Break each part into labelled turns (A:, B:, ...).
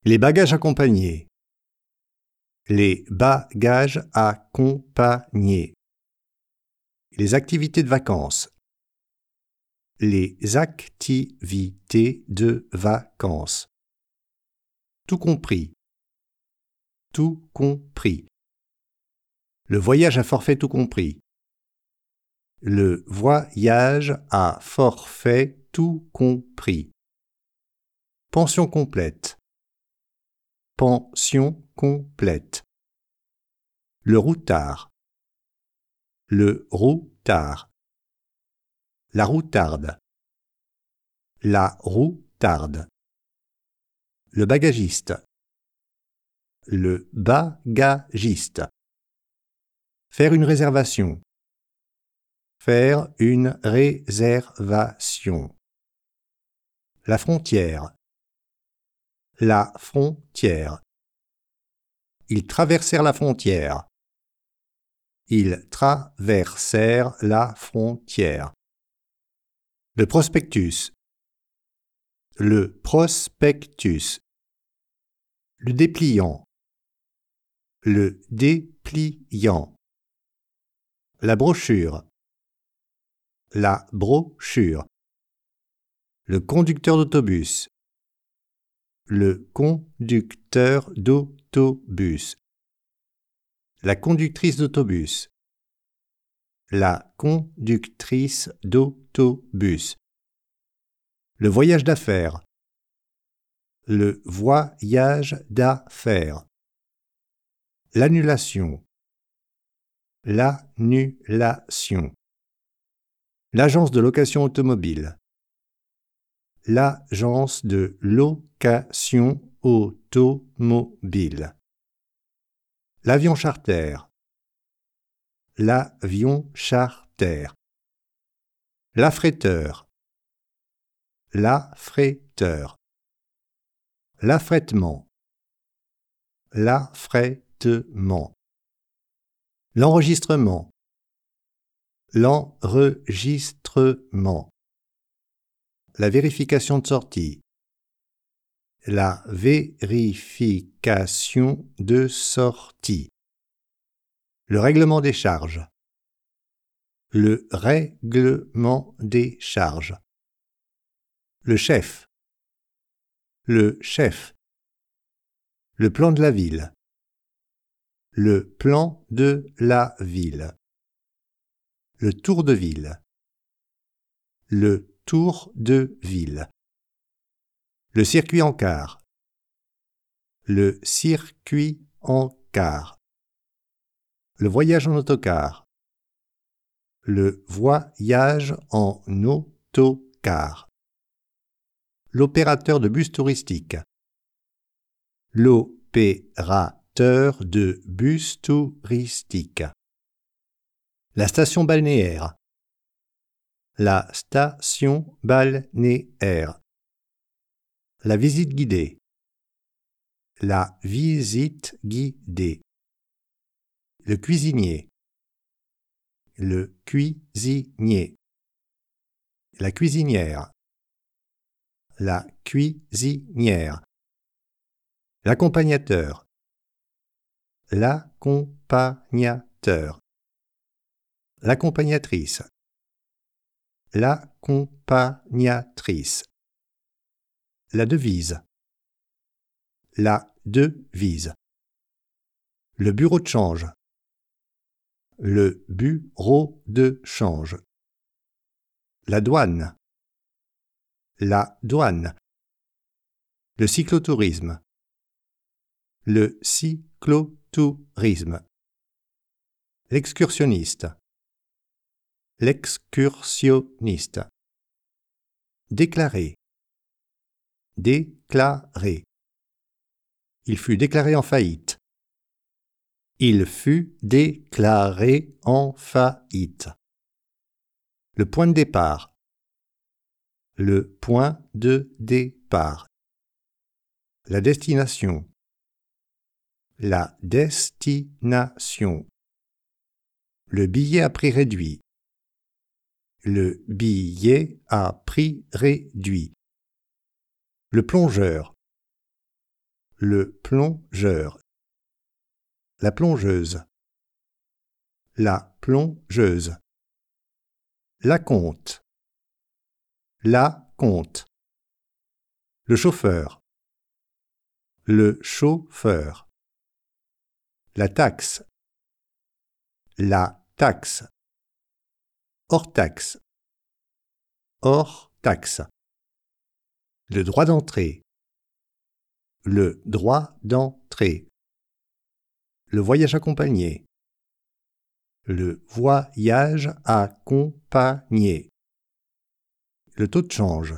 A: Les bagages accompagnés. Les bagages accompagnés. Les activités de vacances. Les activités de vacances. Tout compris. Tout compris. Le voyage à forfait tout compris. Le voyage à forfait tout compris. Pension complète. Pension complète. Le routard. Le routard. La routarde. La routarde. Le bagagiste. Le bagagiste. Faire une réservation. Faire une réservation. La frontière. La frontière. Ils traversèrent la frontière. Ils traversèrent la frontière. Le prospectus. Le prospectus. Le dépliant. Le dépliant. La brochure. La brochure. Le conducteur d'autobus. Le conducteur d'autobus. La conductrice d'autobus. La conductrice d'autobus. Le voyage d'affaires. Le voyage d'affaires. L'annulation. L'annulation. L'agence de location automobile. L'agence de location automobile. L'avion charter. L'avion charter. L'affréteur. L'affréteur. L'affrètement. L'affrètement. L'enregistrement. L'enregistrement. La vérification de sortie. La vérification de sortie. Le règlement des charges. Le règlement des charges. Le chef. Le chef. Le plan de la ville. Le plan de la ville. Le tour de ville. Le tour de ville. Le circuit en car. Le circuit en car. Le voyage en autocar. Le voyage en autocar. L'opérateur de bus touristique. L'opérateur de bus touristique. La station balnéaire. La station balnéaire. La visite guidée. La visite guidée. Le cuisinier. Le cuisinier. La cuisinière. La cuisinière. L'accompagnateur. L'accompagnateur. L'accompagnatrice. L'accompagnatrice. La devise. La devise. Le bureau de change. Le bureau de change. La douane. La douane. Le cyclotourisme. Le cyclotourisme. L'excursionniste. L'excursionniste. Déclarer. Déclarer. Il fut déclaré en faillite. Il fut déclaré en faillite. Le point de départ. Le point de départ. La destination. La destination. Le billet à prix réduit. Le billet à prix réduit. Le plongeur. le plongeur, la plongeuse, la plongeuse, l'acompte, la compte, le chauffeur, le chauffeur, la taxe, hors taxe, hors taxe, le droit d'entrée, le droit d'entrée, le voyage accompagné, le voyage accompagné, le taux de change,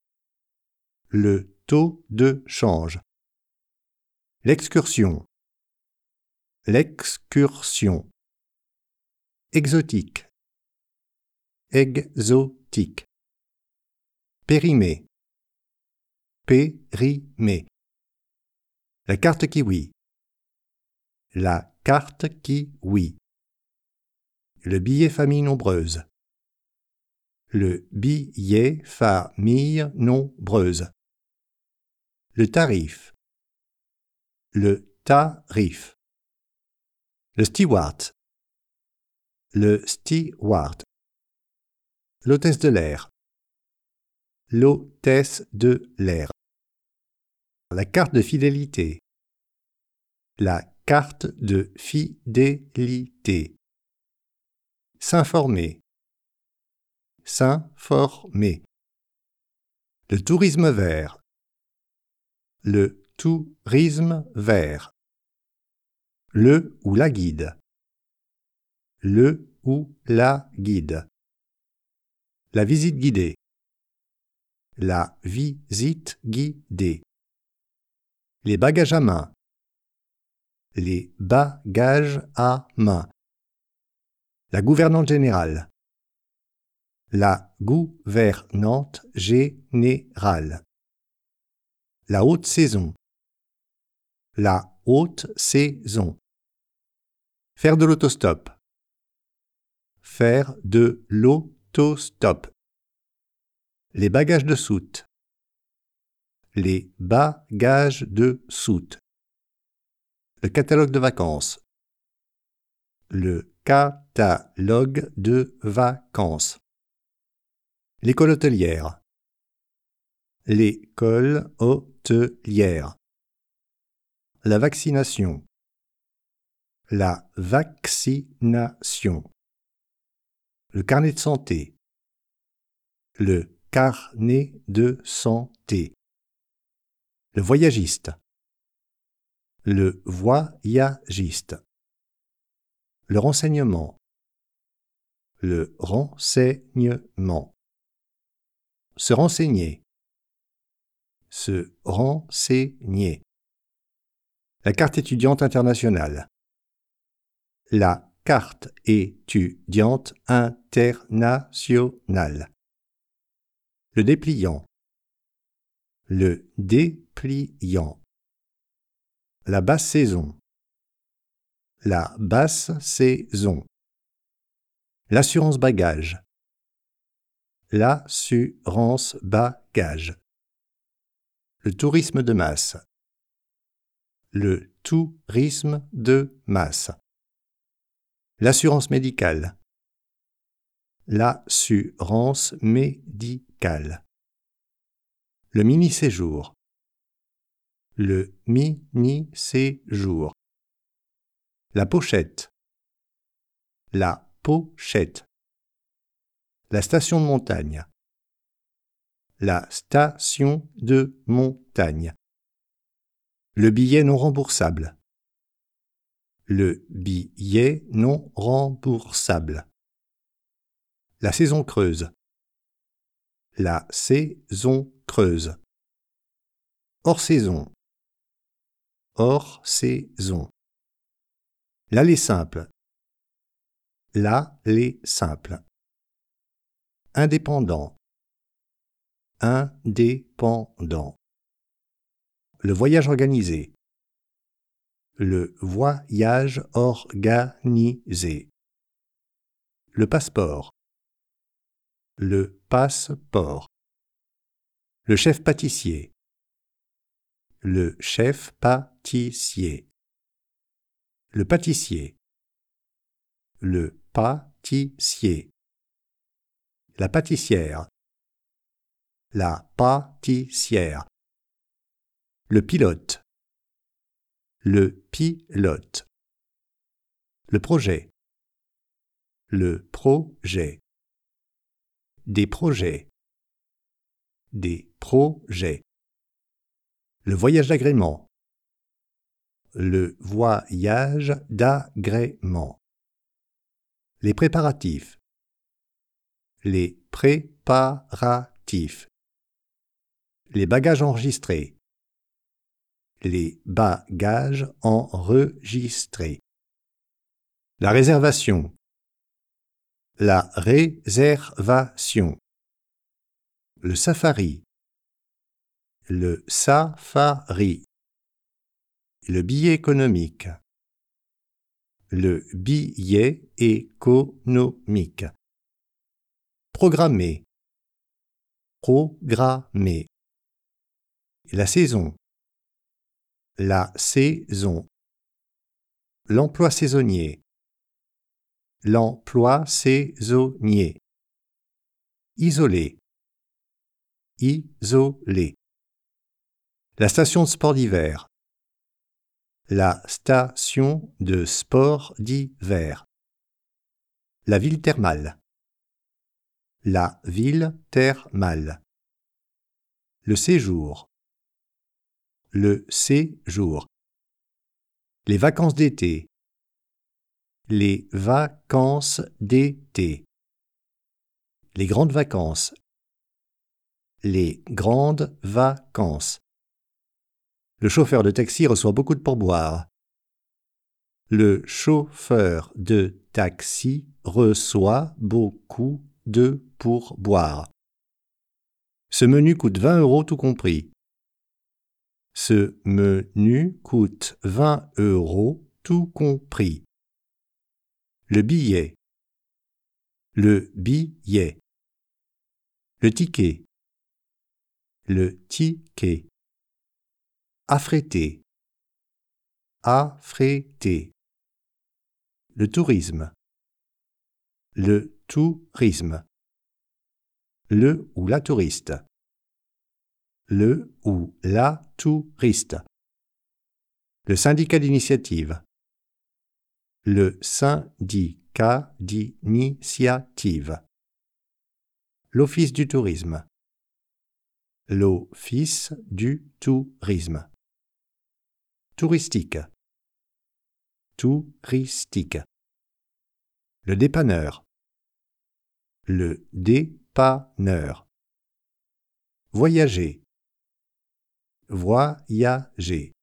A: le taux de change, l'excursion, l'excursion, exotique, exotique, périmé, périmé, la carte kiwi, la carte kiwi, le billet famille nombreuse, le billet famille nombreuse, le tarif, le tarif, le steward, l'hôtesse de l'air, l'hôtesse de l'air, la carte de fidélité, la carte de fidélité, s'informer, s'informer, le tourisme vert, le tourisme vert, le ou la guide, le ou la guide, la visite guidée, la visite guidée, les bagages à main, les bagages à main, la gouvernante générale, la gouvernante générale, la haute saison, la haute saison, faire de l'autostop, faire de l'autostop, les bagages de soute, les bagages de soute, le catalogue de vacances, le catalogue de vacances, l'école hôtelière, l'école hôtelière, la vaccination, la vaccination, le carnet de santé, le carnet de santé, le voyagiste, le voyagiste, le renseignement, le renseignement, se renseigner, se renseigner, la carte étudiante internationale, la carte étudiante internationale, le dépliant, le dépliant, la basse saison, la basse saison, l'assurance bagage, l'assurance bagage, le tourisme de masse, le tourisme de masse, l'assurance médicale, l'assurance médicale, le mini-séjour, le mini-séjour, la pochette, la pochette, la station de montagne, la station de montagne, le billet non remboursable, le billet non remboursable, la saison creuse, la saison creuse, hors saison, hors saison, l'aller simple, l'aller simple, indépendant, indépendant, le voyage organisé, le voyage organisé, le passeport, le passeport, le chef pâtissier, le chef pâtissier, le pâtissier, le pâtissier, la pâtissière, la pâtissière, le pilote, le pilote, le projet, le projet, des projets, le voyage d'agrément, le voyage d'agrément, les préparatifs, les préparatifs, les bagages enregistrés, les bagages enregistrés, la réservation, la réservation, le safari, le safari, le billet économique, le billet économique, programmer, programmer, la saison, l'emploi saisonnier, l'emploi saisonnier, isolé, isolé, la station de sport d'hiver, la station de sport d'hiver, la ville thermale, la ville thermale, le séjour, les vacances d'été, les vacances d'été, les grandes vacances, le chauffeur de taxi reçoit beaucoup de pourboires. Le chauffeur de taxi reçoit beaucoup de pourboires. Ce menu coûte 20 € tout compris. Ce menu coûte 20 € tout compris. Le billet, le ticket, affréter, le tourisme, le ou la touriste, le syndicat d'initiative, le syndicat d'initiative, l'office du tourisme, touristique, le dépanneur, voyager,